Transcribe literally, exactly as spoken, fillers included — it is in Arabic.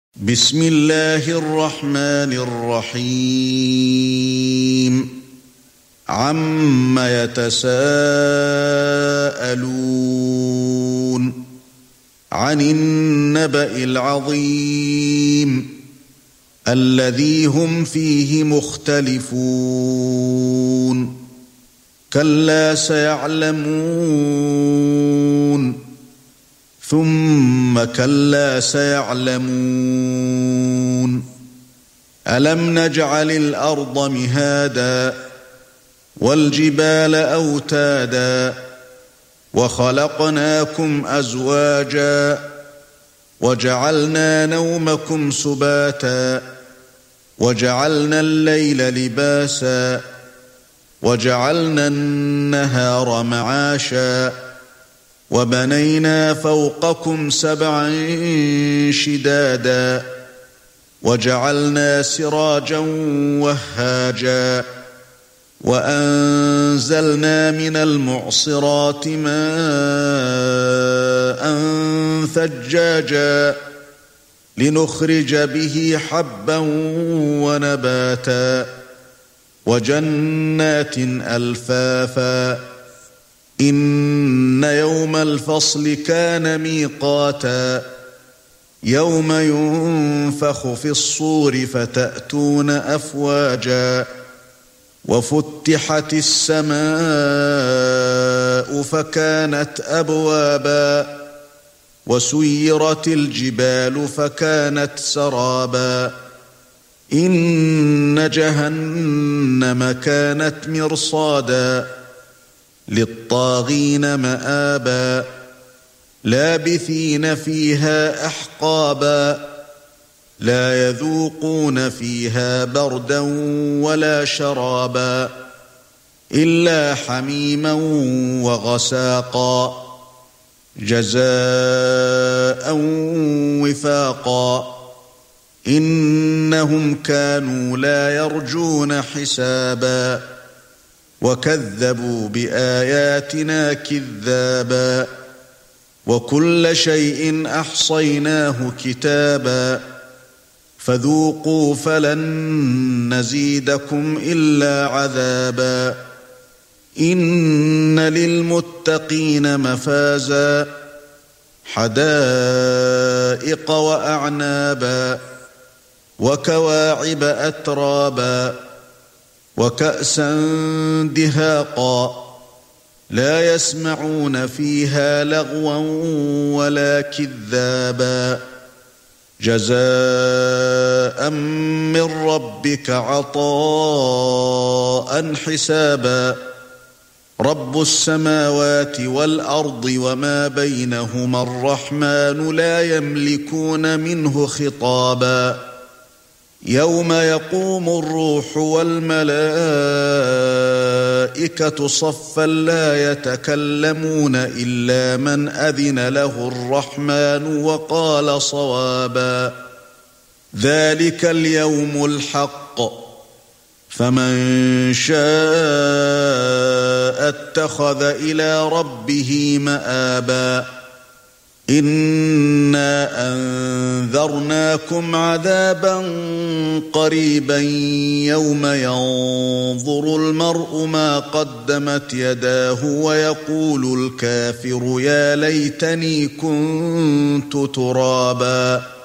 بسم الله الرحمن الرحيم عم يتساءلون عن النبأ العظيم الذي هم فيه مختلفون كلا سيعلمون ثم كلا سيعلمون ألم نجعل الأرض مهادا والجبال أوتادا وخلقناكم أزواجا وجعلنا نومكم سباتا وجعلنا الليل لباسا وجعلنا النهار معاشا وبنينا فوقكم سبعا شدادا وجعلنا سراجا وهاجا وأنزلنا من المعصرات ماء ثجاجا لنخرج به حبا ونباتا وجنات ألفافا إن يوم الفصل كان ميقاتا يوم ينفخ في الصور فتأتون أفواجا وفتحت السماء فكانت أبوابا وسيرت الجبال فكانت سرابا إن جهنم كانت مرصادا للطاغين مآبا لابثين فيها أحقابا لا يذوقون فيها بردا ولا شرابا إلا حميما وغساقا جزاء وفاقا إنهم كانوا لا يرجون حسابا وكذبوا بآياتنا كذابا وكل شيء أحصيناه كتابا فذوقوا فلن نزيدكم إلا عذابا إن للمتقين مفازا حدائق وأعنابا وكواعب أترابا وكأسا دهاقا لا يسمعون فيها لغوا ولا كذابا جزاء من ربك عطاء حسابا رب السماوات والأرض وما بينهما الرحمن لا يملكون منه خطابا يوم يقوم الروح والملائكة صفا لا يتكلمون إلا من أذن له الرحمن وقال صوابا ذلك اليوم الحق فمن شاء اتخذ إلى ربه مآبا إنا أنذرناكم عذابا قريبا يوم ينظر المرء ما قدمت يداه ويقول الكافر يا ليتني كنت ترابا